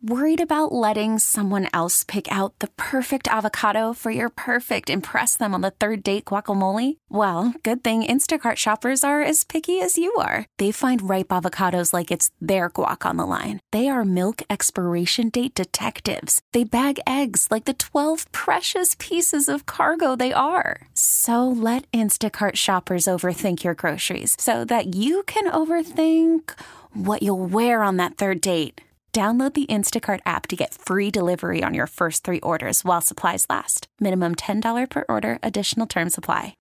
Worried about letting someone else pick out the perfect avocado for your perfect impress them on the third date guacamole? Well, good thing Instacart shoppers are as picky as you are. They find ripe avocados like it's their guac on the line. They are milk expiration date detectives. They bag eggs like the 12 precious pieces of cargo they are. So let Instacart shoppers overthink your groceries so that you can overthink what you'll wear on that third date. Download the Instacart app to get free delivery on your first 3 orders while supplies last. Minimum $10 per order. Additional terms apply.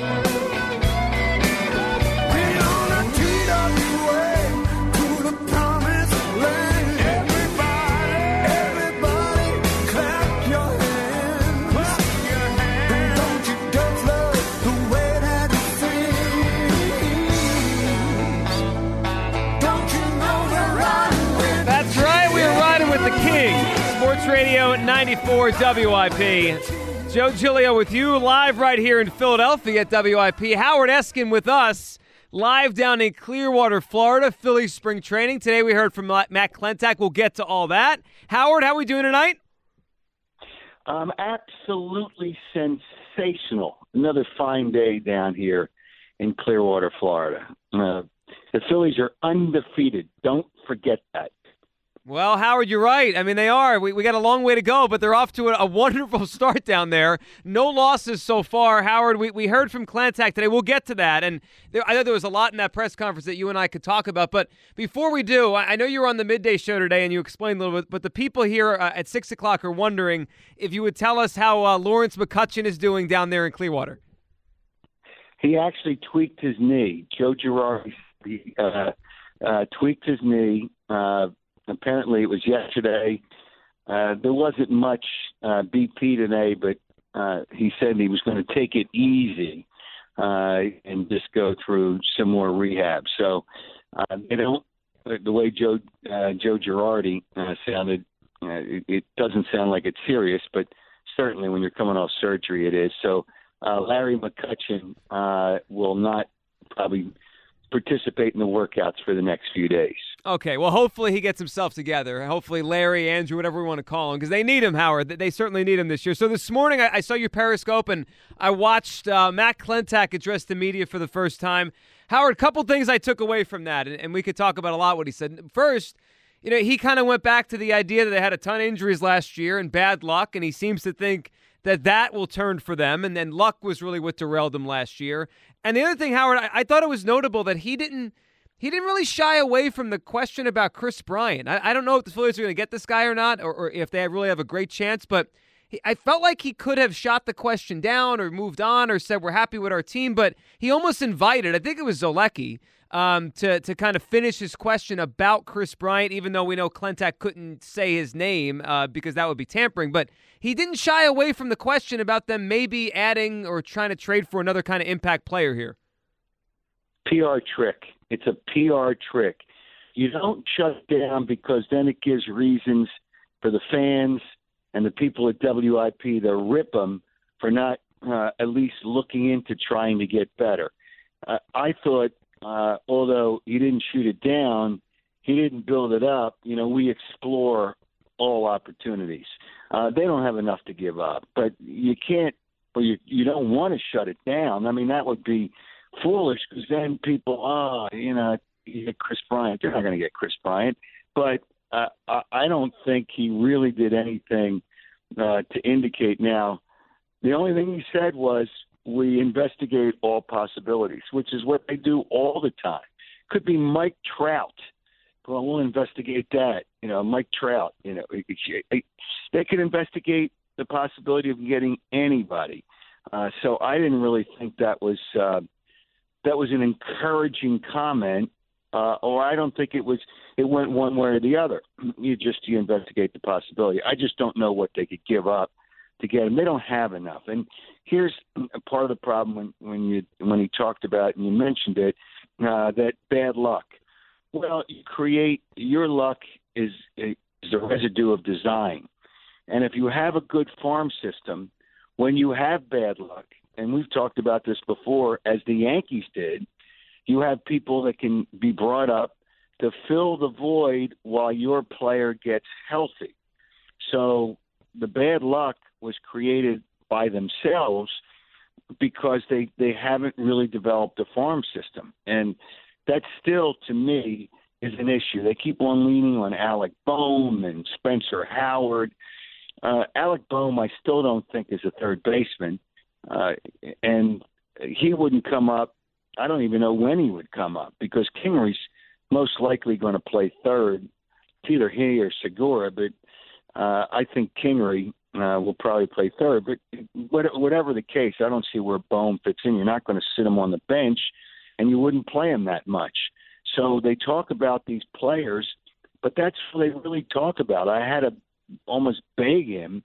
Radio 94 WIP. Joe Giglio with you live right here in Philadelphia at WIP. Howard Eskin with us live down in Clearwater, Florida, Philly spring training. Today we heard from Matt Klentak. We'll get to all that. Howard, how are we doing tonight? Absolutely sensational. Another fine day down here in Clearwater, Florida. The Phillies are undefeated. Don't forget that. Well, Howard, you're right. I mean, they are. We got a long way to go, but they're off to a wonderful start down there. No losses so far. Howard, we heard from Klentak today. We'll get to that. And I know there was a lot in that press conference that you and I could talk about. But before we do, I know you were on the midday show today and you explained a little bit, but the people here at 6 o'clock are wondering if you would tell us how Lawrence McCutcheon is doing down there in Clearwater. He actually tweaked his knee. Joe Girardi tweaked his knee. Apparently it was yesterday. There wasn't much BP today, but he said he was going to take it easy and just go through some more rehab. So they don't. The way Joe Girardi sounded, it doesn't sound like it's serious, but certainly when you're coming off surgery, it is. So Larry McCutcheon will not probably participate in the workouts for the next few days. Okay, well, hopefully he gets himself together. Hopefully Larry, Andrew, whatever we want to call him, because they need him, Howard. They certainly need him this year. So this morning I saw your Periscope, and I watched Matt Klentak address the media for the first time. Howard, a couple things I took away from that, and we could talk about a lot what he said. First, he kind of went back to the idea that they had a ton of injuries last year and bad luck, and he seems to think that will turn for them, and then luck was really what derailed them last year. And the other thing, Howard, I thought it was notable that he didn't really shy away from the question about Kris Bryant. I don't know if the Phillies are going to get this guy or not, or if they really have a great chance, but I felt like he could have shot the question down or moved on or said we're happy with our team, but he almost invited, I think it was Zolecki, to kind of finish his question about Kris Bryant, even though we know Klentak couldn't say his name because that would be tampering. But he didn't shy away from the question about them maybe adding or trying to trade for another kind of impact player here. PR trick. It's a PR trick. You don't shut it down because then it gives reasons for the fans and the people at WIP to rip them for not at least looking into trying to get better. I thought, although he didn't shoot it down, he didn't build it up. We explore all opportunities. They don't have enough to give up, but you can't, or you don't want to shut it down. I mean, that would be foolish because then people, you get Kris Bryant. They're not going to get Kris Bryant. But I don't think he really did anything to indicate. Now, the only thing he said was we investigate all possibilities, which is what they do all the time. Could be Mike Trout. Well, we'll investigate that. Mike Trout. They could investigate the possibility of getting anybody. So I didn't really think that was an encouraging comment, or I don't think it went one way or the other. You investigate the possibility. I just don't know what they could give up to get him. They don't have enough. And here's part of the problem when he talked about, and you mentioned it, that bad luck. Well, your luck is a residue of design. And if you have a good farm system, when you have bad luck, and we've talked about this before, as the Yankees did, you have people that can be brought up to fill the void while your player gets healthy. So the bad luck was created by themselves because they haven't really developed a farm system. And that still, to me, is an issue. They keep on leaning on Alec Bohm and Spencer Howard. Alec Bohm, I still don't think is a third baseman. And he wouldn't come up. I don't even know when he would come up because Kingery's most likely going to play third. It's either he or Segura, but I think Kingery will probably play third. But whatever the case, I don't see where Bohm fits in. You're not going to sit him on the bench, and you wouldn't play him that much. So they talk about these players, but that's what they really talk about. I had to almost beg him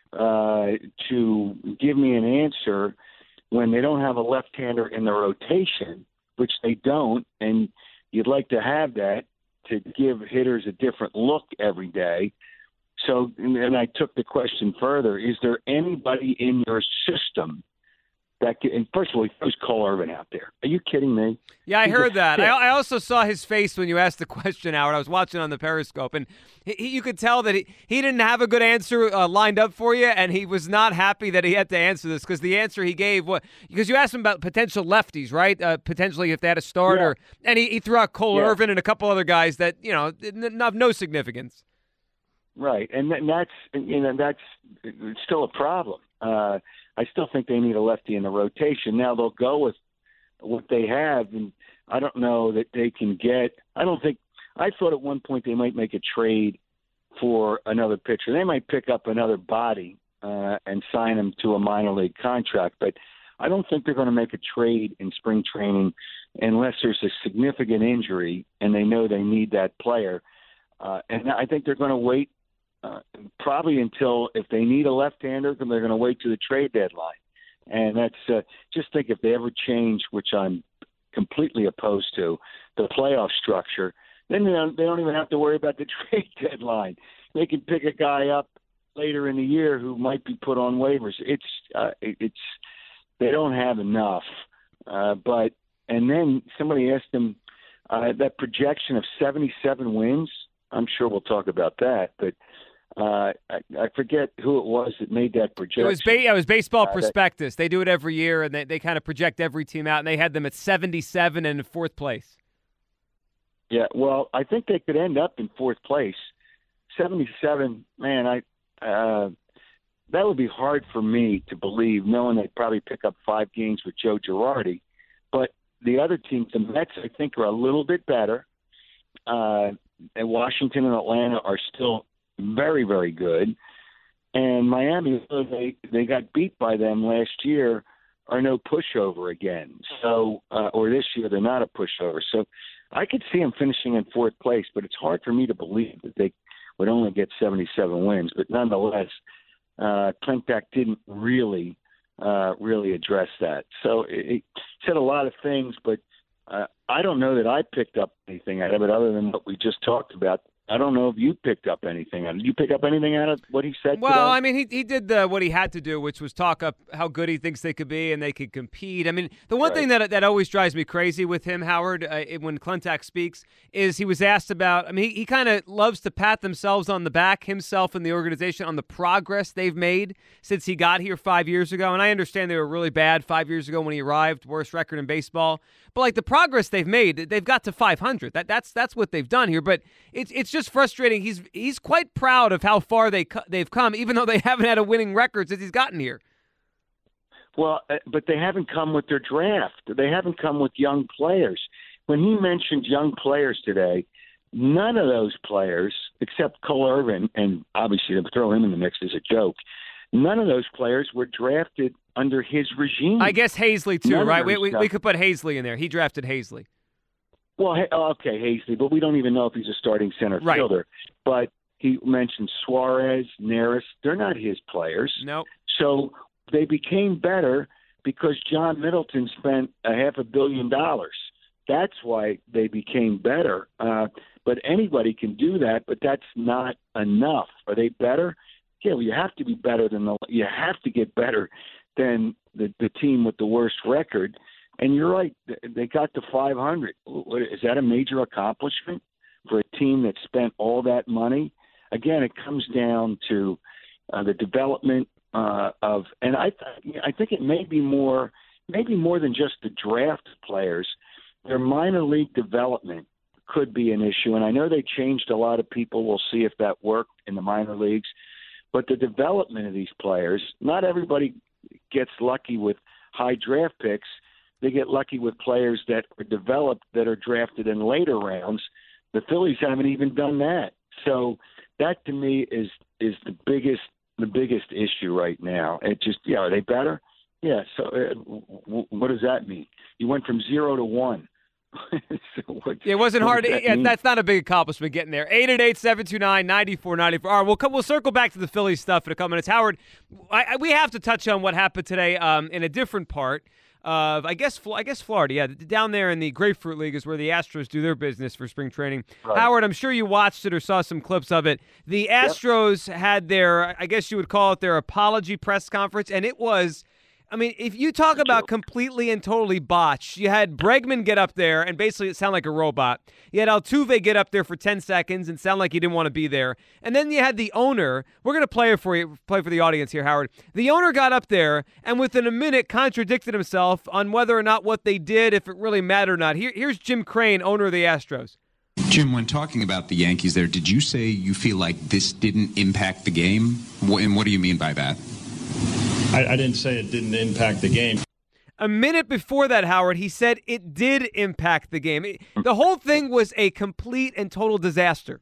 to give me an answer when they don't have a left-hander in the rotation, which they don't, and you'd like to have that to give hitters a different look every day. So, and I took the question further, is there anybody in your system that can, and first of all, he throws Cole Irvin out there. Are you kidding me? Yeah, I heard that. I also saw his face when you asked the question, Howard. I was watching on the Periscope, and you could tell that he didn't have a good answer lined up for you, and he was not happy that he had to answer this because the answer he gave was because you asked him about potential lefties, right? Potentially if they had a starter, and he threw out Cole Irvin and a couple other guys that have no significance. Right, and that's still a problem. I still think they need a lefty in the rotation. Now they'll go with what they have, and I don't know that they can get. I thought at one point they might make a trade for another pitcher. They might pick up another body and sign him to a minor league contract, but I don't think they're going to make a trade in spring training unless there's a significant injury and they know they need that player. And I think they're going to wait probably until if they need a left-hander, then they're going to wait to the trade deadline. And that's just think if they ever change, which I'm completely opposed to, the playoff structure, then they don't even have to worry about the trade deadline. They can pick a guy up later in the year who might be put on waivers. It's they don't have enough. And then somebody asked them that projection of 77 wins. I'm sure we'll talk about that, but I forget who it was that made that projection. It was Baseball Prospectus. They do it every year, and they kind of project every team out, and they had them at 77 and in fourth place. Yeah, well, I think they could end up in fourth place. 77, man, that would be hard for me to believe, knowing they'd probably pick up 5 games with Joe Girardi. But the other teams, the Mets, I think, are a little bit better. And Washington and Atlanta are still very, very good. And Miami, they got beat by them last year, are no pushover again. So, or this year, they're not a pushover. So I could see them finishing in fourth place, but it's hard for me to believe that they would only get 77 wins. But nonetheless, Klentak didn't really address that. So it said a lot of things, but I don't know that I picked up anything out of it other than what we just talked about. I don't know if you picked up anything out of it. Did you pick up anything out of what he said Well, today? I mean, he did what he had to do, which was talk up how good he thinks they could be and they could compete. I mean, the one thing that always drives me crazy with him, Howard, when Klentak speaks, is he was asked about, I mean, he kind of loves to pat themselves on the back, himself and the organization, on the progress they've made since he got here 5 years ago. And I understand they were really bad 5 years ago when he arrived, worst record in baseball. But like the progress they've made, they've got to 500. That's what they've done here. But it's just frustrating. He's quite proud of how far they've come, even though they haven't had a winning record since he's gotten here. Well, but they haven't come with their draft. They haven't come with young players. When he mentioned young players today, none of those players, except Cole Irvin, and obviously to throw him in the mix is a joke, none of those players were drafted under his regime. I guess Hazley, too, right? We could put Hazley in there. He drafted Hazley. Well, okay, Hazley, but we don't even know if he's a starting center fielder. But he mentioned Suarez, Neris. They're not his players. Nope. So they became better because John Middleton spent $500 million. That's why they became better. But anybody can do that, but that's not enough. Are they better? Yeah, well, you have to be better you have to get better than the team with the worst record. And you're right, they got to 500. Is that a major accomplishment? for a team that spent all that money. Again, it comes down to the development of, and I think it may be more than just the draft players. Their minor league development could be an issue, and I know they changed a lot of people. We'll see if that worked in the minor leagues. But the development of these players, not everybody gets lucky with high draft picks. They get lucky with players that are developed that are drafted in later rounds. The Phillies haven't even done that. So that to me is the biggest issue right now. It just, are they better? Yeah. So what does that mean? You went from 0 to 1. So it wasn't hard. That's not a big accomplishment getting there. 888-729-9494. All right, we'll circle back to the Phillies stuff in a couple minutes. Howard, we have to touch on what happened today in a different part of, I guess Florida. Yeah, down there in the Grapefruit League is where the Astros do their business for spring training. Right. Howard, I'm sure you watched it or saw some clips of it. The Astros had their, I guess you would call it their apology press conference, and it was, I mean, if you talk about completely and totally botched, you had Bregman get up there and basically sound like a robot. You had Altuve get up there for 10 seconds and sound like he didn't want to be there. And then you had the owner. We're going to play for the audience here, Howard. The owner got up there and within a minute contradicted himself on whether or not what they did, if it really mattered or not. Here's Jim Crane, owner of the Astros. Jim, when talking about the Yankees there, did you say you feel like this didn't impact the game? And what do you mean by that? I didn't say it didn't impact the game. A minute before that, Howard, he said it did impact the game. The whole thing was a complete and total disaster.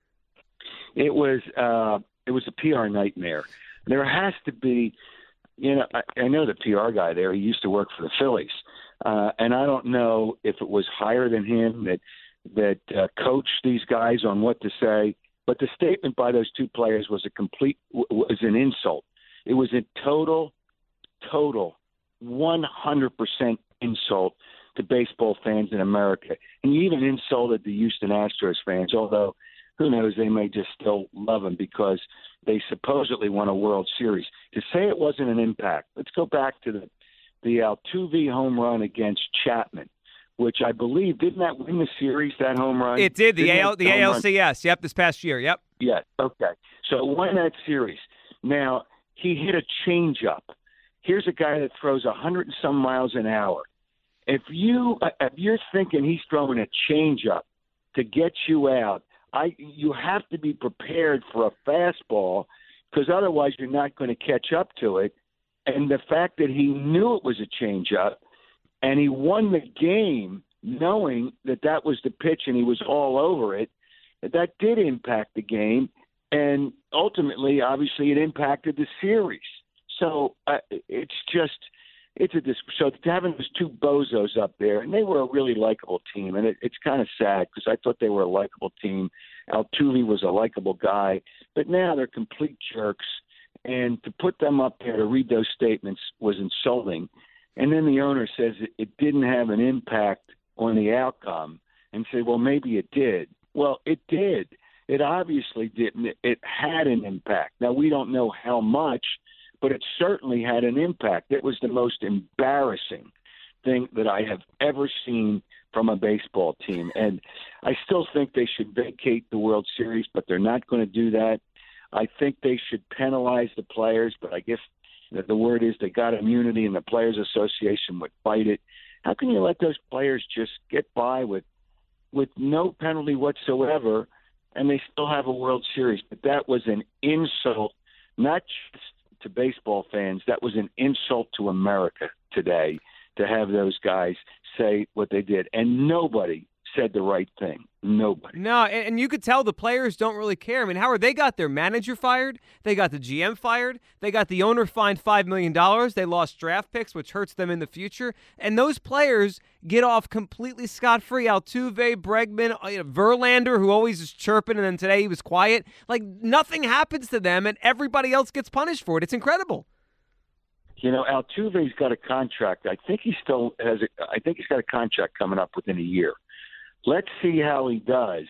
It was a PR nightmare. There has to be, I know the PR guy there. He used to work for the Phillies, and I don't know if it was higher than him that coached these guys on what to say. But the statement by those two players was an insult. It was a total 100% insult to baseball fans in America. And you even insulted the Houston Astros fans, although who knows, they may just still love them because they supposedly won a World Series. To say it wasn't an impact, let's go back to the Altuve home run against Chapman, which I believe, didn't that win the series, that home run? It did, the ALCS, yep, this past year, yep. Yeah, okay. So it won that series. Now, he hit a changeup. Here's a guy that throws 100 and some miles an hour. If you're thinking he's throwing a changeup to get you out, you have to be prepared for a fastball because otherwise you're not going to catch up to it. And the fact that he knew it was a changeup and he won the game knowing that was the pitch and he was all over it, that did impact the game. And ultimately, obviously, it impacted the series. So so having those two bozos up there, and they were a really likable team, and it's kind of sad because I thought they were a likable team. Altuve was a likable guy, but now they're complete jerks. And to put them up there to read those statements was insulting. And then the owner says it didn't have an impact on the outcome, and say, well, maybe it did. Well, it did. It obviously didn't. It had an impact. Now, we don't know how much, but it certainly had an impact. It was the most embarrassing thing that I have ever seen from a baseball team. And I still think they should vacate the World Series, but they're not going to do that. I think they should penalize the players, but I guess the word is they got immunity and the Players Association would fight it. How can you let those players just get by with no penalty whatsoever and they still have a World Series? But that was an insult, not just to baseball fans. That was an insult to America today to have those guys say what they did. And nobody said the right thing. Nobody. No, and you could tell the players don't really care. I mean, Howard, they got their manager fired. They got the GM fired. They got the owner fined $5 million. They lost draft picks, which hurts them in the future. And those players get off completely scot-free. Altuve, Bregman, Verlander, who always is chirping, and then today he was quiet. Like, nothing happens to them, and everybody else gets punished for it. It's incredible. Altuve's got a contract. I think he's got a contract coming up within a year. Let's see how he does.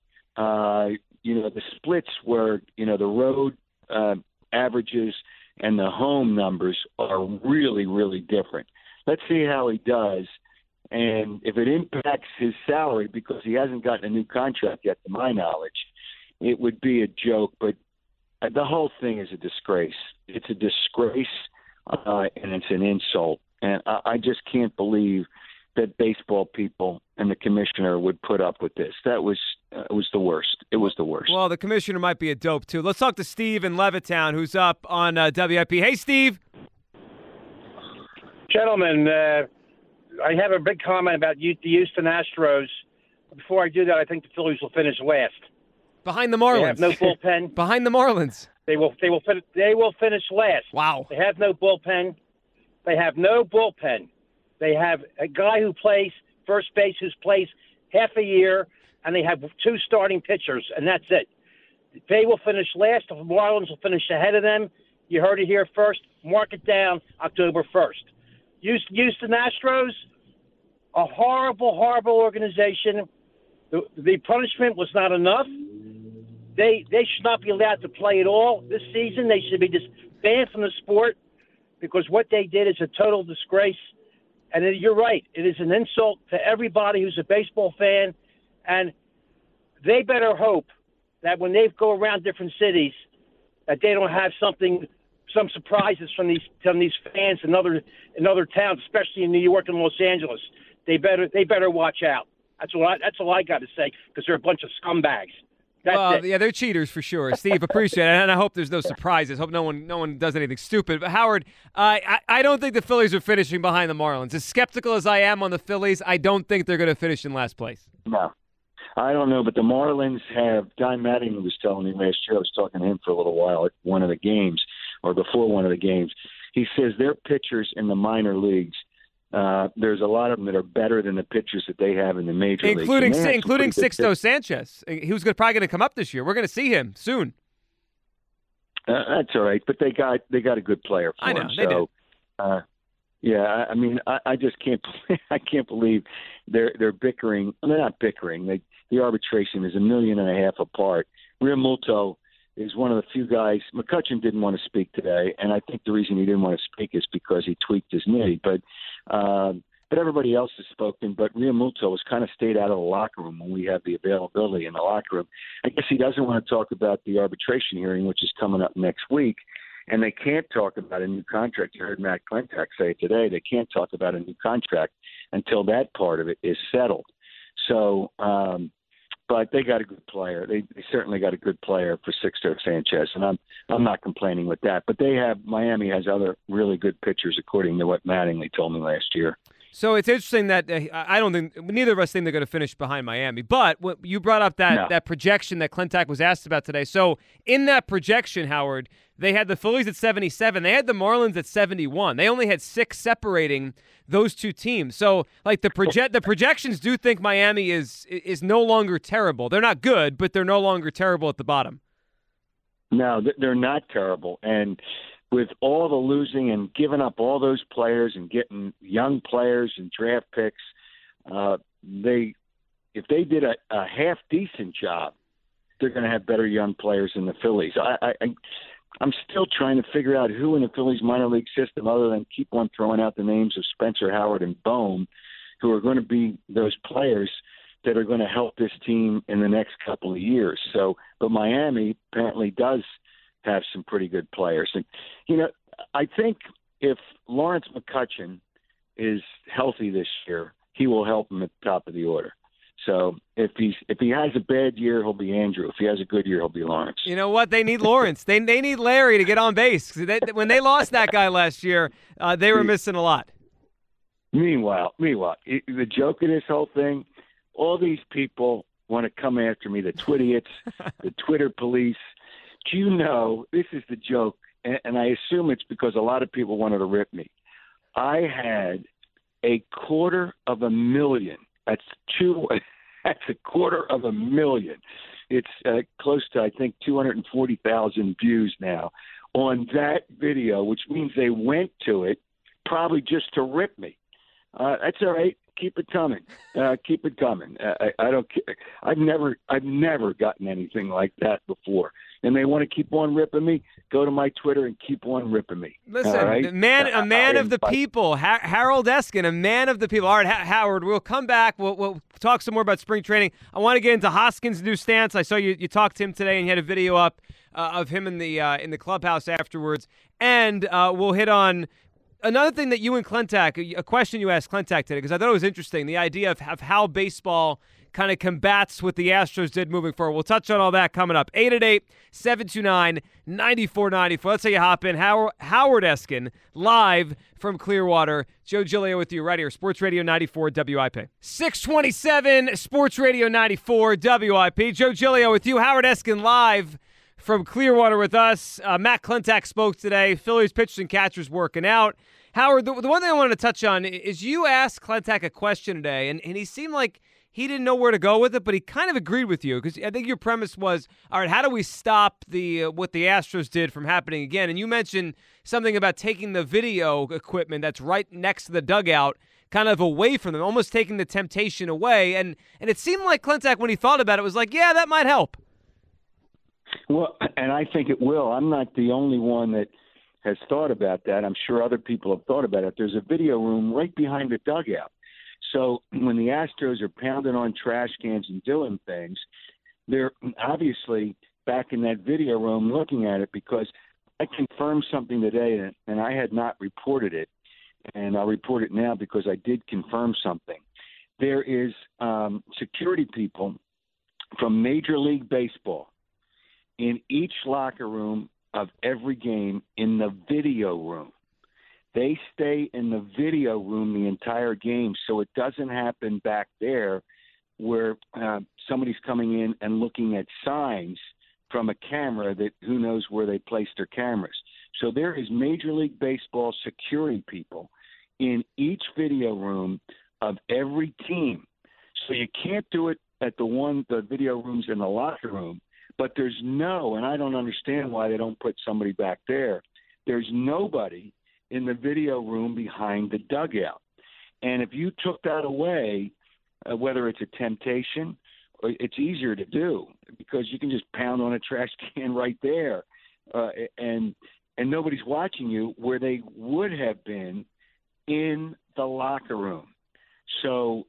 The splits where, the road averages and the home numbers are really, really different. Let's see how he does. And if it impacts his salary because he hasn't gotten a new contract yet, to my knowledge, it would be a joke. But the whole thing is a disgrace. It's a disgrace, and it's an insult. And I just can't believe that baseball people and the commissioner would put up with this. That was it was the worst. It was the worst. Well, the commissioner might be a dope, too. Let's talk to Steve in Levittown, who's up on WIP. Hey, Steve. Gentlemen, I have a big comment about the Houston Astros. Before I do that, I think the Phillies will finish last. Behind the Marlins. They have no bullpen. Behind the Marlins. They will finish last. Wow. They have no bullpen. They have a guy who plays first base who plays half a year, and they have 2 starting pitchers, and that's it. They will finish last. The Marlins will finish ahead of them. You heard it here first. Mark it down October 1st. Houston Astros, a horrible, horrible organization. The punishment was not enough. They should not be allowed to play at all this season. They should be just banned from the sport because what they did is a total disgrace. And you're right. It is an insult to everybody who's a baseball fan. And they better hope that when they go around different cities that they don't have some surprises from these fans in other towns, especially in New York and Los Angeles. They better watch out. That's all I got to say because they're a bunch of scumbags. That's it. Yeah, they're cheaters for sure. Steve, appreciate it, and I hope there's no surprises. Hope no one does anything stupid. But Howard, I don't think the Phillies are finishing behind the Marlins. As skeptical as I am on the Phillies, I don't think they're going to finish in last place. No. I don't know, but the Marlins have – Don Mattingly was telling me last year, I was talking to him for a little while at one of the games or before one of the games. He says their pitchers in the minor leagues, there's a lot of them that are better than the pitchers that they have in the major leagues. Including Sixto Sanchez. He was probably going to come up this year. We're going to see him soon. That's all right, but they got a good player for him. I know, they did. Yeah, I mean, I just can't – I can't believe they're bickering. They're not bickering. The arbitration is $1.5 million apart. Realmuto is one of the few guys. McCutchen didn't want to speak today, and I think the reason he didn't want to speak is because he tweaked his knee. But everybody else has spoken. But Realmuto has kind of stayed out of the locker room when we have the availability in the locker room. I guess he doesn't want to talk about the arbitration hearing, which is coming up next week. And they can't talk about a new contract. You heard Matt Klentak say today they can't talk about a new contract until that part of it is settled. So, but they got a good player. They certainly got a good player for Sixto Sanchez, and I'm not complaining with that. But Miami has other really good pitchers, according to what Mattingly told me last year. So it's interesting that I don't think neither of us think they're going to finish behind Miami. But you brought up that projection that Klentak was asked about today. So in that projection, Howard, they had the Phillies at 77. They had the Marlins at 71. They only had 6 separating those two teams. So like the projections do think Miami is no longer terrible. They're not good, but they're no longer terrible at the bottom. No, they're not terrible. And with all the losing and giving up all those players and getting young players and draft picks, if they did a half decent job, they're going to have better young players than the Phillies. I'm still trying to figure out who in the Phillies minor league system, other than keep on throwing out the names of Spencer Howard and Bohm, who are going to be those players that are going to help this team in the next couple of years. So, but Miami apparently does have some pretty good players. And, I think if Lawrence McCutchen is healthy this year, he will help him at the top of the order. So if he has a bad year, he'll be Andrew. If he has a good year, he'll be Lawrence. You know what? They need Lawrence. They need Larry to get on base. When they lost that guy last year, they were missing a lot. Meanwhile, the joke of this whole thing, all these people want to come after me, the Twidiots, the Twitter police. Do you know, this is the joke, and I assume it's because a lot of people wanted to rip me. I had $250,000. That's $250,000. It's close to, I think, 240,000 views now on that video, which means they went to it probably just to rip me. That's all right. keep it coming. Keep it coming. I don't care. I've never gotten anything like that before. And they want to keep on ripping me. Go to my Twitter and keep on ripping me. Listen, right? a man of the people, Harold Eskin, a man of the people. All right, Howard, we'll come back. We'll talk some more about spring training. I want to get into Hoskins' new stance. I saw you talked to him today, and you had a video up of him in the clubhouse afterwards. And we'll hit on another thing that you and Klentak, a question you asked Klentak today, because I thought it was interesting, the idea of how baseball kind of combats what the Astros did moving forward. We'll touch on all that coming up. 888-729-9494. Let's say you hop in. Howard Eskin, live from Clearwater. Joe Giglio with you right here. Sports Radio 94 WIP. 627 Sports Radio 94 WIP. Joe Giglio with you. Howard Eskin live from Clearwater with us. Matt Klentak spoke today. Phillies pitchers and catchers working out. Howard, the one thing I wanted to touch on is you asked Klentak a question today, and he seemed like he didn't know where to go with it, but he kind of agreed with you because I think your premise was, all right, how do we stop what the Astros did from happening again? And you mentioned something about taking the video equipment that's right next to the dugout kind of away from them, almost taking the temptation away. And it seemed like Klentak, when he thought about it, was like, yeah, that might help. Well, and I think it will. I'm not the only one that has thought about that. I'm sure other people have thought about it. There's a video room right behind the dugout. So when the Astros are pounding on trash cans and doing things, they're obviously back in that video room looking at it, because I confirmed something today, and I had not reported it, and I'll report it now because I did confirm something. There is security people from Major League Baseball in each locker room of every game in the video room. They stay in the video room the entire game, so it doesn't happen back there where somebody's coming in and looking at signs from a camera that who knows where they placed their cameras. So there is Major League Baseball security people in each video room of every team. So you can't do it at the video rooms in the locker room, but there's and I don't understand why they don't put somebody back there. There's nobody in the video room behind the dugout. And if you took that away, whether it's a temptation, or it's easier to do because you can just pound on a trash can right there, and nobody's watching you, where they would have been in the locker room. So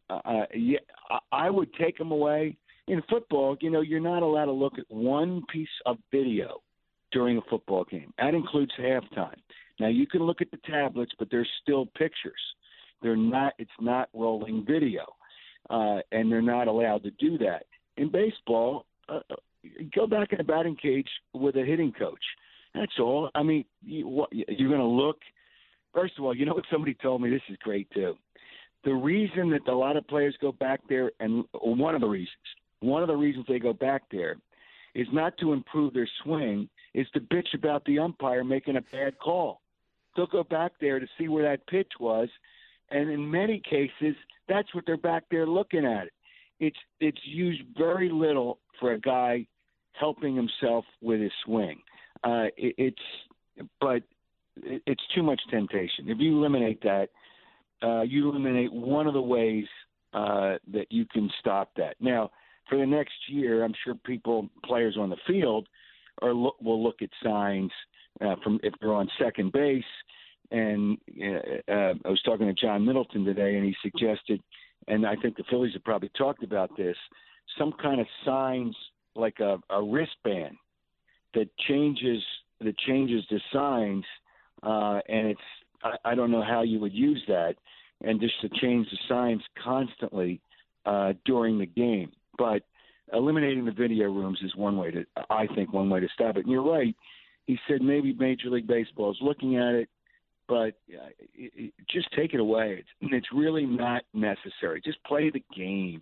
I would take them away. In football, you're not allowed to look at one piece of video during a football game. That includes halftime. Now, you can look at the tablets, but they're still pictures. It's not rolling video, and th're not allowed to do that. In baseball, go back in the batting cage with a hitting coach. That's all. I mean, you're going to look. First of all, you know what somebody told me? This is great, too. The reason that a lot of players go back there, and one of the reasons they go back there is not to improve their swing, is to bitch about the umpire making a bad call. They'll go back there to see where that pitch was, and in many cases, that's what they're back there looking at. It's used very little for a guy helping himself with his swing. But it's too much temptation. If you eliminate that, you eliminate one of the ways that you can stop that. Now, for the next year, I'm sure players on the field will look at signs from if they're on second base. And I was talking to John Middleton today, and he suggested, and I think the Phillies have probably talked about this, some kind of signs like a wristband that changes the signs, and I don't know how you would use that, and just to change the signs constantly during the game. But eliminating the video rooms is one way to stop it. And you're right. He said maybe Major League Baseball is looking at it, but just take it away. It's really not necessary. Just play the game.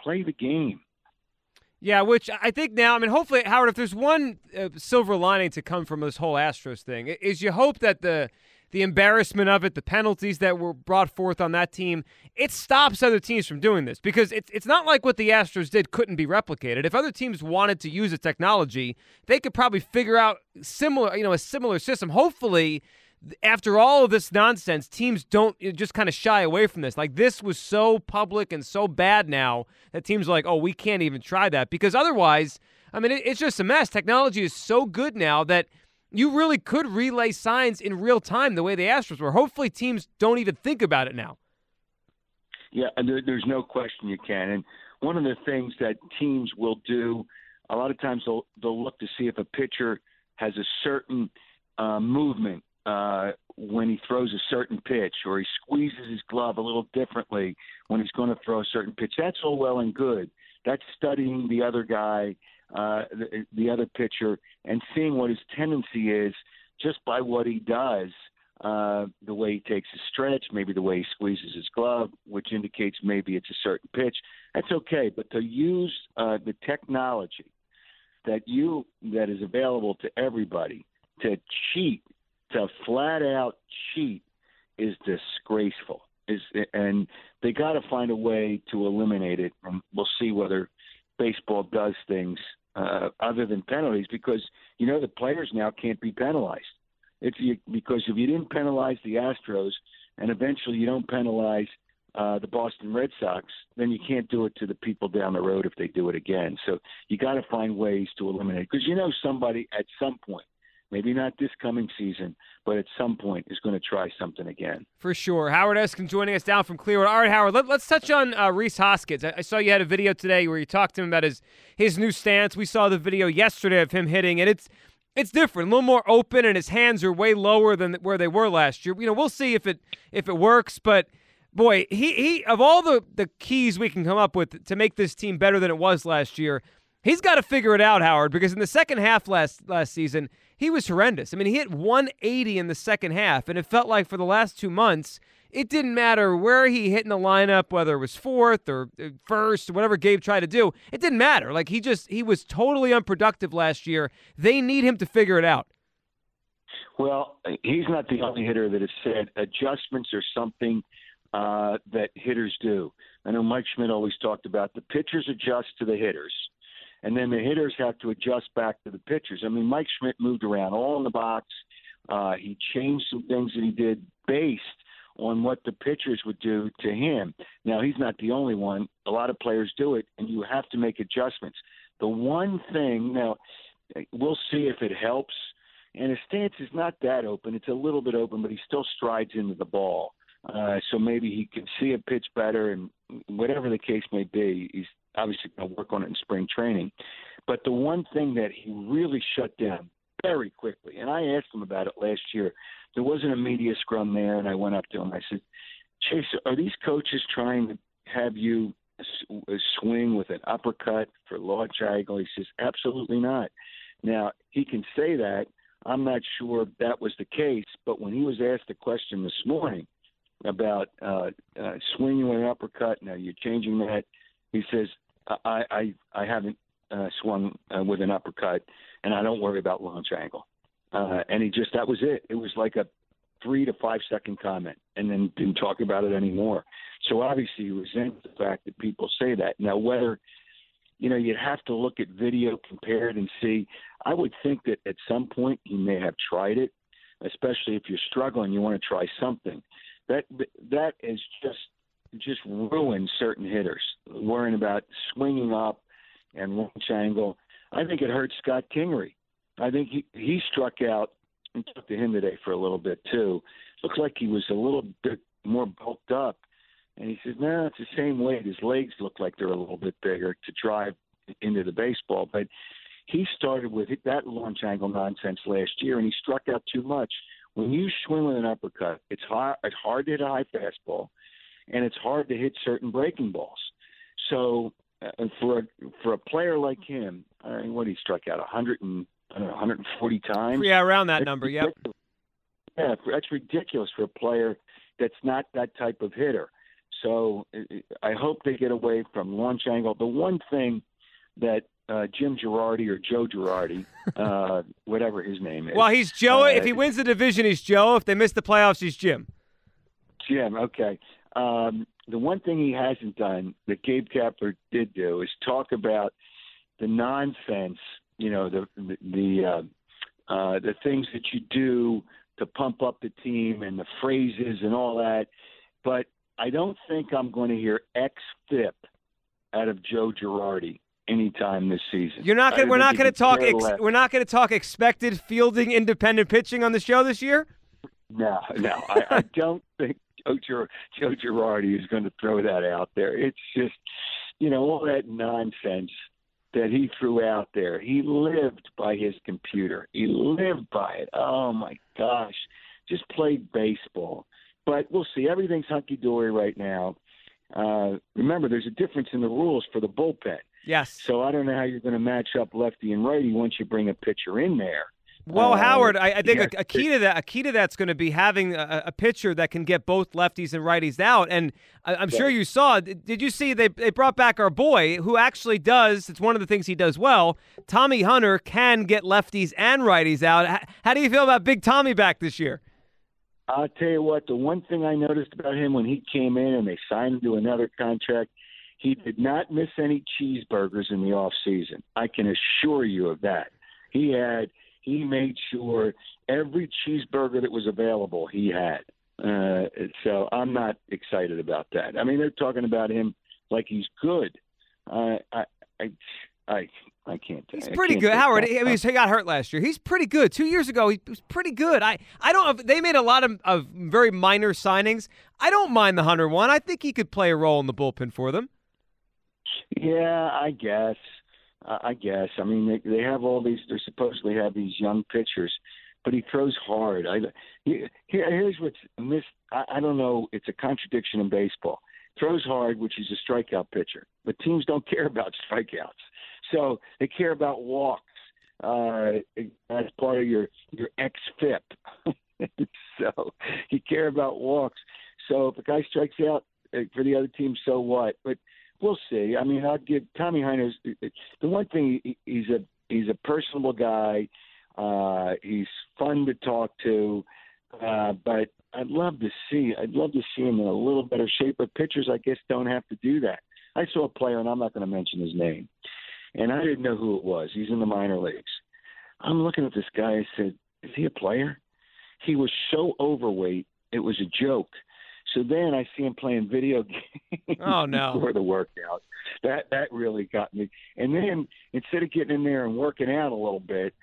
Yeah, which I think now, I mean, hopefully, Howard, if there's one silver lining to come from this whole Astros thing, is you hope that the embarrassment of it, the penalties that were brought forth on that team, it stops other teams from doing this, because it's not like what the Astros did couldn't be replicated. If other teams wanted to use the technology, they could probably figure out a similar system. Hopefully, after all of this nonsense, teams don't just kind of shy away from this. Like, this was so public and so bad now that teams are like, oh, we can't even try that. Because otherwise, I mean, it's just a mess. Technology is so good now that you really could relay signs in real time the way the Astros were. Hopefully teams don't even think about it now. Yeah, and there's no question you can. And one of the things that teams will do, a lot of times they'll look to see if a pitcher has a certain movement when he throws a certain pitch, or he squeezes his glove a little differently when he's going to throw a certain pitch. That's all well and good. That's studying the other guy, the other pitcher, and seeing what his tendency is just by what he does. The way he takes a stretch, maybe the way he squeezes his glove, which indicates maybe it's a certain pitch. That's okay, but to use the technology that is available to everybody to cheat, to flat out cheat, is disgraceful. And they got to find a way to eliminate it. And we'll see whether baseball does things other than penalties, because the players now can't be penalized. Because if you didn't penalize the Astros, and eventually you don't penalize the Boston Red Sox, then you can't do it to the people down the road if they do it again. So you got to find ways to eliminate it, because somebody at some point, maybe not this coming season, but at some point is going to try something again. For sure. Howard Eskin joining us down from Clearwater. All right, Howard, let's touch on Rhys Hoskins. I saw you had a video today where you talked to him about his new stance. We saw the video yesterday of him hitting, and it's different, a little more open, and his hands are way lower than where they were last year. We'll see if it works, but boy, he of all the keys we can come up with to make this team better than it was last year, he's got to figure it out, Howard, because in the second half last season, he was horrendous. I mean, he hit 180 in the second half, and it felt like for the last 2 months, it didn't matter where he hit in the lineup, whether it was fourth or first, or whatever Gabe tried to do. It didn't matter. Like, he was totally unproductive last year. They need him to figure it out. Well, he's not the only hitter that has said adjustments are something that hitters do. I know Mike Schmidt always talked about the pitchers adjust to the hitters, and then the hitters have to adjust back to the pitchers. I mean, Mike Schmidt moved around all in the box. He changed some things that he did based on what the pitchers would do to him. Now, he's not the only one. A lot of players do it, and you have to make adjustments. The one thing, now, we'll see if it helps, and his stance is not that open. It's a little bit open, but he still strides into the ball. So maybe he can see a pitch better, and whatever the case may be, he's obviously going to work on it in spring training. But the one thing that he really shut down very quickly, and I asked him about it last year. There wasn't a media scrum there, and I went up to him. I said, Chase, are these coaches trying to have you swing with an uppercut for launch angle? He says, absolutely not. Now, he can say that. I'm not sure that was the case, but when he was asked a question this morning about swinging with an uppercut, now you're changing that, he says, I haven't swung with an uppercut, and I don't worry about launch angle. And that was it. It was like a 3 to 5 second comment, and then didn't talk about it anymore. So obviously he resents the fact that people say that. Now, whether, you'd have to look at video compared and see. I would think that at some point he may have tried it, especially if you're struggling, you want to try something. That is just ruined certain hitters, worrying about swinging up and launch angle. I think it hurt Scott Kingery. I think he struck out and took to him today for a little bit too. Looks like he was a little bit more bulked up. And he says, no, it's the same weight. His legs look like they're a little bit bigger to drive into the baseball. But he started with that launch angle nonsense last year, and he struck out too much. When you swing with an uppercut, it's hard to hit a high fastball, and it's hard to hit certain breaking balls. So for a player like him, what he struck out 140 times. Yeah, around that number. Yep. Yeah, that's ridiculous for a player that's not that type of hitter. So I hope they get away from launch angle. The one thing that Jim Girardi or Joe Girardi, whatever his name is. Well, he's Joe. If he wins the division, he's Joe. If they miss the playoffs, he's Jim. Jim, okay. The one thing he hasn't done that Gabe Kapler did do is talk about the nonsense, the things that you do to pump up the team and the phrases and all that. But I don't think I'm going to hear XFIP out of Joe Girardi anytime this season. We're not going to talk expected fielding independent pitching on the show this year? No. I don't think Joe Girardi is going to throw that out there. It's just, all that nonsense that he threw out there. He lived by his computer. He lived by it. Oh, my gosh. Just played baseball. But we'll see. Everything's hunky-dory right now. Remember, there's a difference in the rules for the bullpen. Yes. So I don't know how you're going to match up lefty and righty once you bring a pitcher in there. Well, Howard, I think a key to that's going to be having a pitcher that can get both lefties and righties out. And I'm sure you saw. Did you see they brought back our boy who actually does? It's one of the things he does well. Tommy Hunter can get lefties and righties out. How do you feel about Big Tommy back this year? I'll tell you what. The one thing I noticed about him when he came in and they signed him to another contract, he did not miss any cheeseburgers in the off season. I can assure you of that. He made sure every cheeseburger that was available he had. So I'm not excited about that. I mean, they're talking about him like he's good. I can't. He's pretty good, Howard. I mean, he got hurt last year. He's pretty good. 2 years ago, he was pretty good. I don't. They made a lot of very minor signings. I don't mind the Hunter one. I think he could play a role in the bullpen for them. Yeah, I guess. I mean, they have all these. They supposedly have these young pitchers, but he throws hard. Here's what's missed. I don't know. It's a contradiction in baseball. Throws hard, which is a strikeout pitcher, but teams don't care about strikeouts, so they care about walks. As part of your XFIP. So you care about walks. So if a guy strikes out for the other team, so what? But we'll see. I mean, I'll give Tommy Hunter the one thing. He's a personable guy. He's fun to talk to. But I'd love to see him in a little better shape. But pitchers, I guess, don't have to do that. I saw a player, and I'm not going to mention his name, and I didn't know who it was. He's in the minor leagues. I'm looking at this guy. I said, "Is he a player?" He was so overweight, it was a joke. So then I see him playing video games before the workout. That really got me. And then instead of getting in there and working out a little bit,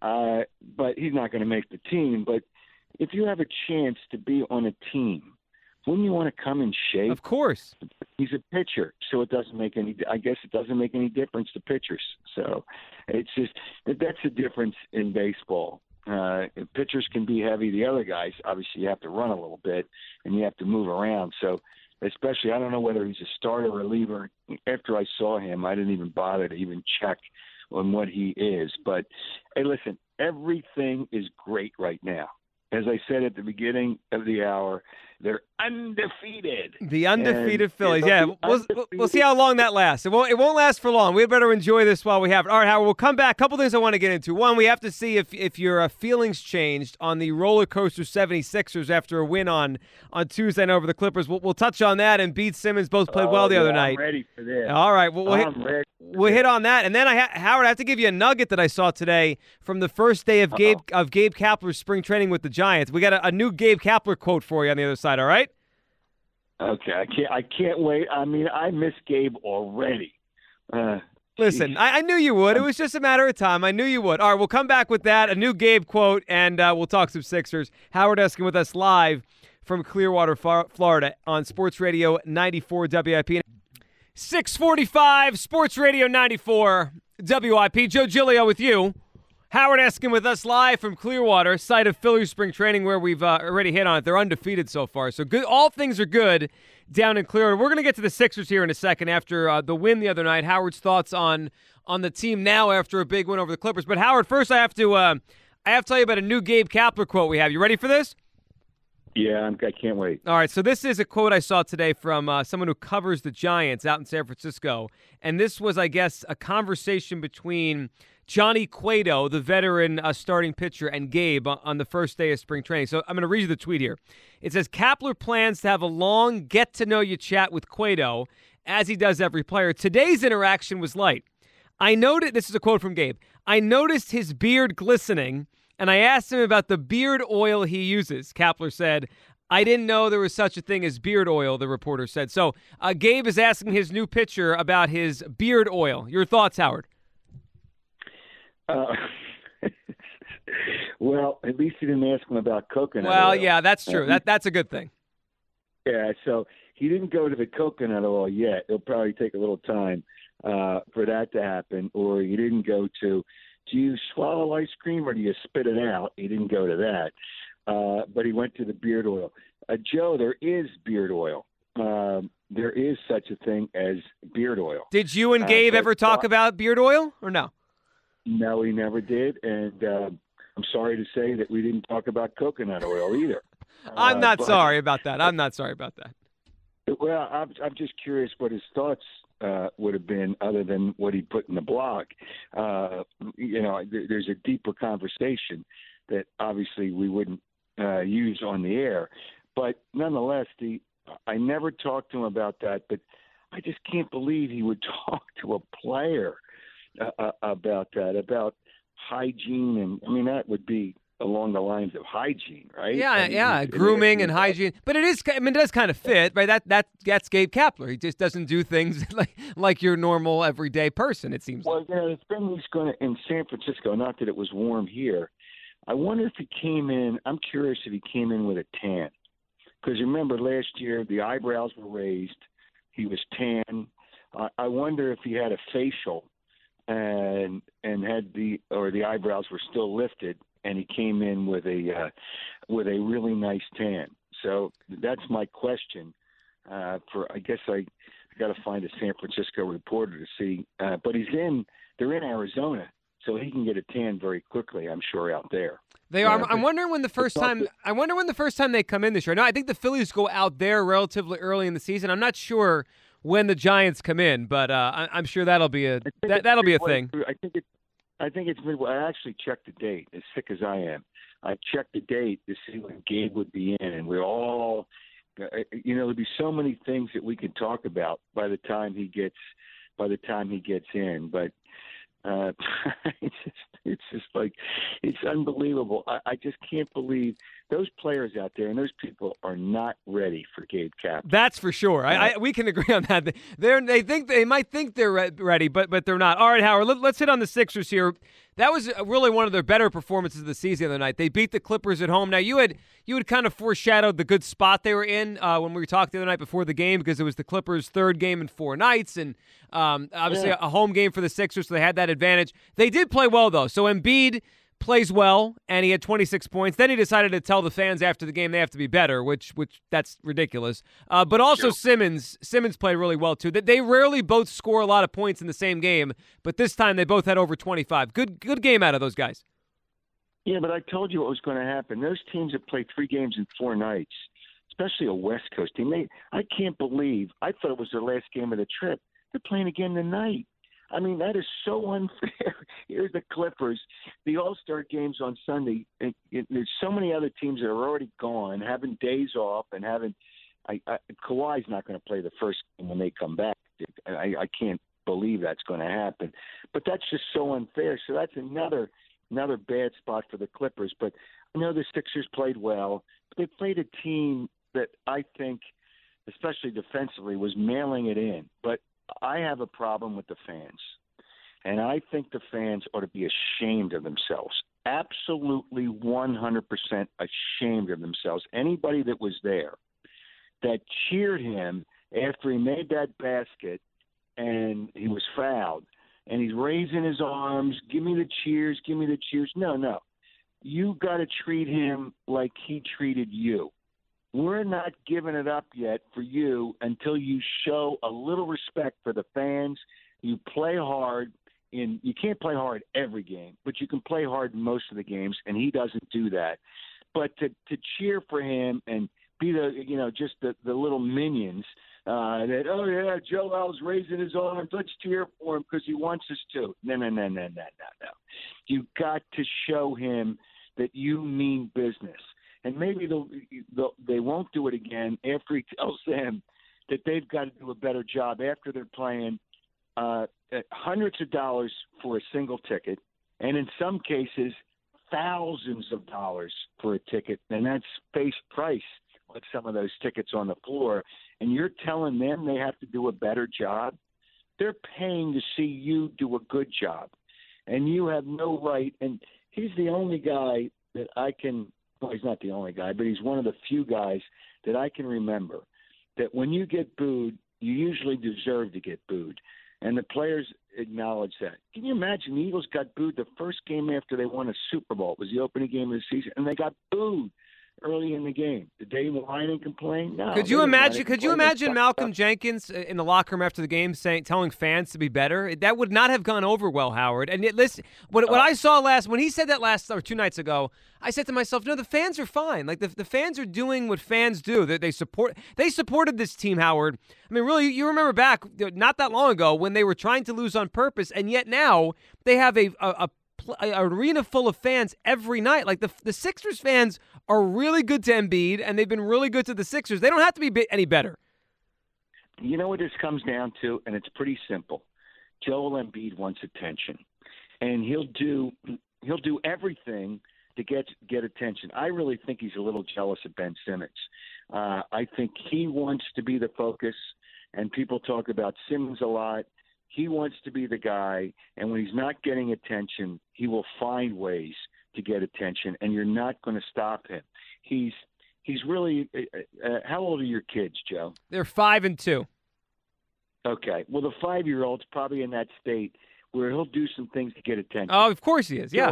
but he's not going to make the team. But if you have a chance to be on a team, wouldn't you want to come in shape? Of course. He's a pitcher, so it doesn't make any. I guess it doesn't make any difference to pitchers. So it's just that's the difference in baseball. Pitchers can be heavy. The other guys, obviously, you have to run a little bit and you have to move around. So, especially, I don't know whether he's a starter or reliever. After I saw him, I didn't even bother to even check on what he is. But, hey, listen, everything is great right now. As I said at the beginning of the hour, they're undefeated. The undefeated Phillies. Yeah, we'll see how long that lasts. It won't last for long. We better enjoy this while we have it. All right, Howard, we'll come back. A couple things I want to get into. One, we have to see if your feelings changed on the roller coaster 76ers after a win on Tuesday night over the Clippers. We'll touch on that, and Beat Simmons both played well the other night. I'm ready for this. All right, we'll hit on that. And then, Howard, I have to give you a nugget that I saw today from the first day of Gabe Kapler's spring training with the Giants. We got a new Gabe Kapler quote for you on the other side, all right? Okay, I can't wait. I mean, I miss Gabe already. Listen, I knew you would. It was just a matter of time. I knew you would. All right, we'll come back with that, a new Gabe quote, and we'll talk some Sixers. Howard Eskin with us live from Clearwater, Florida on Sports Radio 94 WIP. 645 Sports Radio 94 WIP. Joe Giglio with you. Howard Eskin with us live from Clearwater, site of Phillies spring training where we've already hit on it. They're undefeated so far. So good. All things are good down in Clearwater. We're going to get to the Sixers here in a second after the win the other night. Howard's thoughts on the team now after a big win over the Clippers. But Howard, first I have to tell you about a new Gabe Kapler quote we have. You ready for this? Yeah, I can't wait. All right, so this is a quote I saw today from someone who covers the Giants out in San Francisco. And this was, I guess, a conversation between Johnny Cueto, the veteran starting pitcher, and Gabe on the first day of spring training. So I'm going to read you the tweet here. It says, Kapler plans to have a long get-to-know-you chat with Cueto, as he does every player. Today's interaction was light. This is a quote from Gabe. I noticed his beard glistening and I asked him about the beard oil he uses. Kapler said, I didn't know there was such a thing as beard oil, the reporter said. So Gabe is asking his new pitcher about his beard oil. Your thoughts, Howard? Well, at least he didn't ask him about coconut oil. Well, yeah, that's true. That's a good thing. Yeah, so he didn't go to the coconut oil yet. It'll probably take a little time for that to happen. Or he didn't go to, do you swallow ice cream or do you spit it out? He didn't go to that. But he went to the beard oil. Joe, there is beard oil. There is such a thing as beard oil. Did you and Gabe ever talk about beard oil or no? No, he never did. And I'm sorry to say that we didn't talk about coconut oil either. I'm not sorry about that. I'm not sorry about that. Well, I'm just curious what his thoughts would have been other than what he put in the blog. There's a deeper conversation that obviously we wouldn't use on the air. But nonetheless, I never talked to him about that, but I just can't believe he would talk to a player about that, about hygiene. And, I mean, that would be along the lines of hygiene, right? Yeah, grooming and hygiene. But it does kind of fit, right? That's Gabe Kapler. He just doesn't do things like your normal everyday person, it seems like. Well, the thing he's going to, in San Francisco, not that it was warm here, I wonder if he came in, I'm curious if he came in with a tan. Because remember last year, the eyebrows were raised. He was tan. I wonder if he had a facial and had the eyebrows were still lifted, and he came in with a really nice tan. So that's my question. I guess I got to find a San Francisco reporter to see. But they're in Arizona, so he can get a tan very quickly, I'm sure, out there. They are. I'm wondering when the first time they come in this year. No, I think the Phillies go out there relatively early in the season. I'm not sure when the Giants come in, but I'm sure that'll be a thing. I think it's midway. I actually checked the date. As sick as I am, I checked the date to see when Gabe would be in, and we're all, there'll be so many things that we could talk about by the time he gets in. But it's just like, it's unbelievable. I just can't believe those players out there and those people are not ready for Gabe Kapler. That's for sure. We can agree on that. They might think they're ready, but they're not. All right, Howard, let's hit on the Sixers here. That was really one of their better performances of the season the other night. They beat the Clippers at home. Now, you had kind of foreshadowed the good spot they were in when we talked the other night before the game, because it was the Clippers' third game in 4 nights, and obviously a home game for the Sixers, so they had that advantage. They did play well, though. So Embiid plays well, and he had 26 points. Then he decided to tell the fans after the game they have to be better, which that's ridiculous. But also Simmons played really well, too. They rarely both score a lot of points in the same game, but this time they both had over 25. Good game out of those guys. Yeah, but I told you what was going to happen. Those teams that play 3 games in 4 nights, especially a West Coast team, I can't believe, I thought it was their last game of the trip. They're playing again tonight. I mean, that is so unfair. Here's the Clippers, the All-Star games on Sunday. There's so many other teams that are already gone, having days off, and Kawhi's not going to play the first game when they come back. I can't believe that's going to happen. But that's just so unfair. So that's another bad spot for the Clippers. But I know the Sixers played well. But they played a team that I think, especially defensively, was mailing it in. But I have a problem with the fans, and I think the fans ought to be ashamed of themselves, absolutely 100% ashamed of themselves. Anybody that was there that cheered him after he made that basket and he was fouled, and he's raising his arms, give me the cheers, give me the cheers. No. You got to treat him like he treated you. We're not giving it up yet for you until you show a little respect for the fans. You play hard. You can't play hard every game, but you can play hard in most of the games, and he doesn't do that. But to cheer for him and be just the little minions that, oh, yeah, Joe Al's raising his arms, let's cheer for him because he wants us to. No. You got to show him that you mean business. And maybe they won't do it again after he tells them that they've got to do a better job after they're playing hundreds of dollars for a single ticket, and in some cases thousands of dollars for a ticket, and that's face price with some of those tickets on the floor, and you're telling them they have to do a better job? They're paying to see you do a good job, and you have no right. And he's the only guy that I can – well, he's not the only guy, but he's one of the few guys that I can remember that when you get booed, you usually deserve to get booed. And the players acknowledge that. Can you imagine the Eagles got booed the first game after they won a Super Bowl? It was the opening game of the season, and they got booed early in the game. Did Dave whine and complain? No. Could you imagine Malcolm Jenkins in the locker room after the game telling fans to be better? That would not have gone over well, Howard. And listen, what I saw when he said that last or 2 nights ago, I said to myself, no, the fans are fine. Like the fans are doing what fans do. They supported this team, Howard. I mean, really, you remember back not that long ago when they were trying to lose on purpose, and yet now they have an arena full of fans every night. Like the Sixers fans are really good to Embiid, and they've been really good to the Sixers. They don't have to be any better. You know what this comes down to, and it's pretty simple. Joel Embiid wants attention, and he'll do everything to get attention. I really think he's a little jealous of Ben Simmons. I think he wants to be the focus, and people talk about Simmons a lot. He wants to be the guy, and when he's not getting attention, he will find ways to get attention, and you're not going to stop him. He's really how old are your kids, Joe? They're 5 and 2. Okay. Well, the 5-year-old's probably in that state where he'll do some things to get attention. Oh, of course he is, yeah.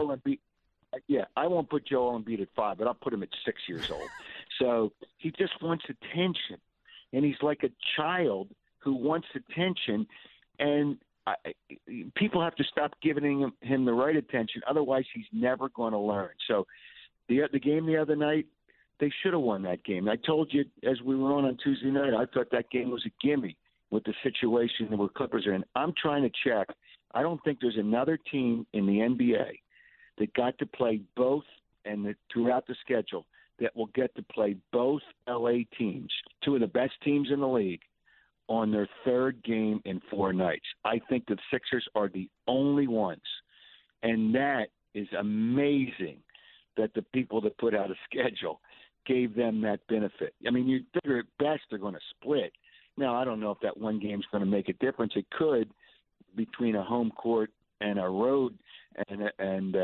I won't put Joel Embiid at 5, but I'll put him at 6 years old. So he just wants attention, and he's like a child who wants attention, and people have to stop giving him the right attention. Otherwise, he's never going to learn. So the game the other night, they should have won that game. I told you as we were on Tuesday night, I thought that game was a gimme with the situation that the Clippers are in. I'm trying to check. I don't think there's another team in the NBA that got to play both and throughout the schedule that will get to play both L.A. teams, 2 of the best teams in the league, on their 3rd game in 4 nights. I think the Sixers are the only ones, and that is amazing that the people that put out a schedule gave them that benefit. I mean, you figure at best they're going to split. Now, I don't know if that one game's going to make a difference. It could between a home court and a road and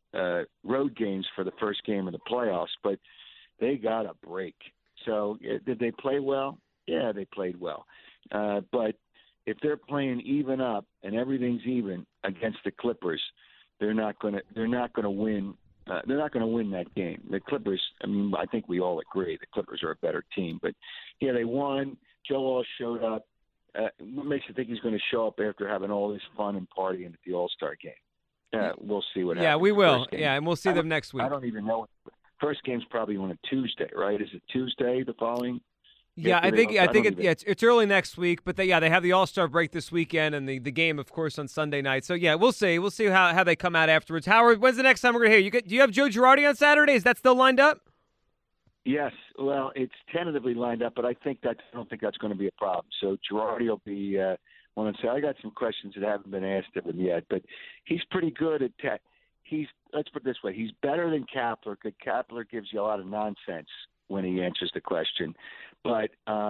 road games for the first game of the playoffs, but they got a break. So did they play well? Yeah, they played well. But if they're playing even up and everything's even against the Clippers, they're not going to win. They're not going to win that game. The Clippers. I mean, I think we all agree the Clippers are a better team. But yeah, they won. Joel showed up. What makes you think he's going to show up after having all this fun and partying at the All-Star game? We'll see what happens. Yeah, we will. Yeah, and we'll see them next week. I don't even know. First game's probably on a Tuesday, right? Is it Tuesday the following? Yeah, I think it's early next week, but they have the All-Star break this weekend and the game, of course, on Sunday night. So yeah, we'll see how they come out afterwards. Howard, when's the next time we're gonna hear you? Do you have Joe Girardi on Saturday? Is that still lined up? Yes, well, it's tentatively lined up, but I don't think that's going to be a problem. So Girardi will be want to say I got some questions that haven't been asked of him yet, but he's pretty good at tech. Let's put it this way, he's better than Kapler because Kapler gives you a lot of nonsense when he answers the question. But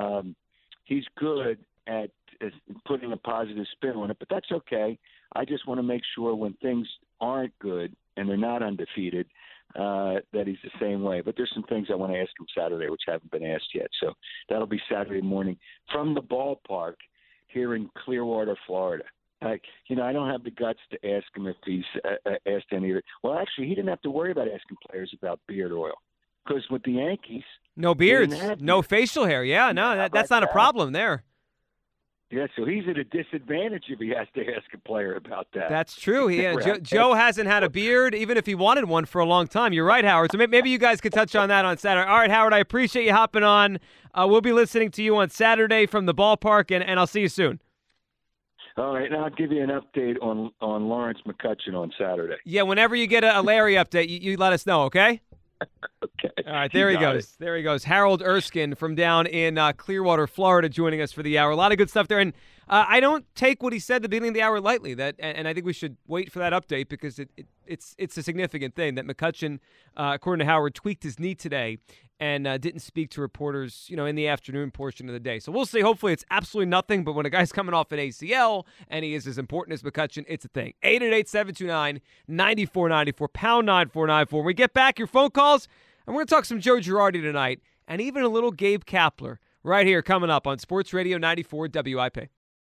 he's good at putting a positive spin on it, but that's okay. I just want to make sure when things aren't good and they're not undefeated that he's the same way. But there's some things I want to ask him Saturday which haven't been asked yet. So that'll be Saturday morning from the ballpark here in Clearwater, Florida. I don't have the guts to ask him if he's asked any of it. Well, actually, he didn't have to worry about asking players about beard oil. Because with the Yankees, no beards, no facial hair. Yeah, no, that's not a problem there. Yeah, so he's at a disadvantage if he has to ask a player about that. That's true. Joe hasn't had a beard, even if he wanted one for a long time. You're right, Howard. So maybe you guys could touch on that on Saturday. All right, Howard, I appreciate you hopping on. We'll be listening to you on Saturday from the ballpark, and I'll see you soon. All right, now I'll give you an update on Lawrence McCutcheon on Saturday. Yeah, whenever you get a Larry update, you let us know, okay? Okay. All right, there he goes. There he goes. Harold Erskine from down in Clearwater, Florida, joining us for the hour. A lot of good stuff there. And I don't take what he said at the beginning of the hour lightly. And I think we should wait for that update because it's a significant thing that McCutchen, according to Howard, tweaked his knee today and didn't speak to reporters, in the afternoon portion of the day. So we'll see. Hopefully it's absolutely nothing. But when a guy's coming off an ACL and he is as important as McCutchen, it's a thing. 888-729-9494, pound 9494. When we get back, your phone calls, and we're going to talk some Joe Girardi tonight and even a little Gabe Kapler right here coming up on Sports Radio 94 WIP.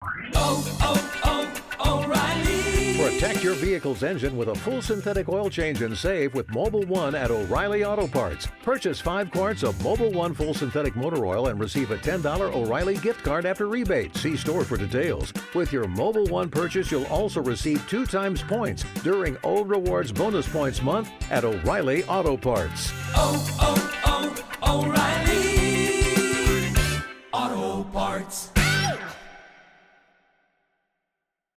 O'Reilly. Protect your vehicle's engine with a full synthetic oil change and save with Mobil 1 at O'Reilly Auto Parts. Purchase 5 quarts of Mobil 1 full synthetic motor oil and receive a $10 O'Reilly gift card after rebate. See store for details. With your Mobil 1 purchase, you'll also receive 2 times points during Old Rewards Bonus Points Month at O'Reilly Auto Parts. O'Reilly.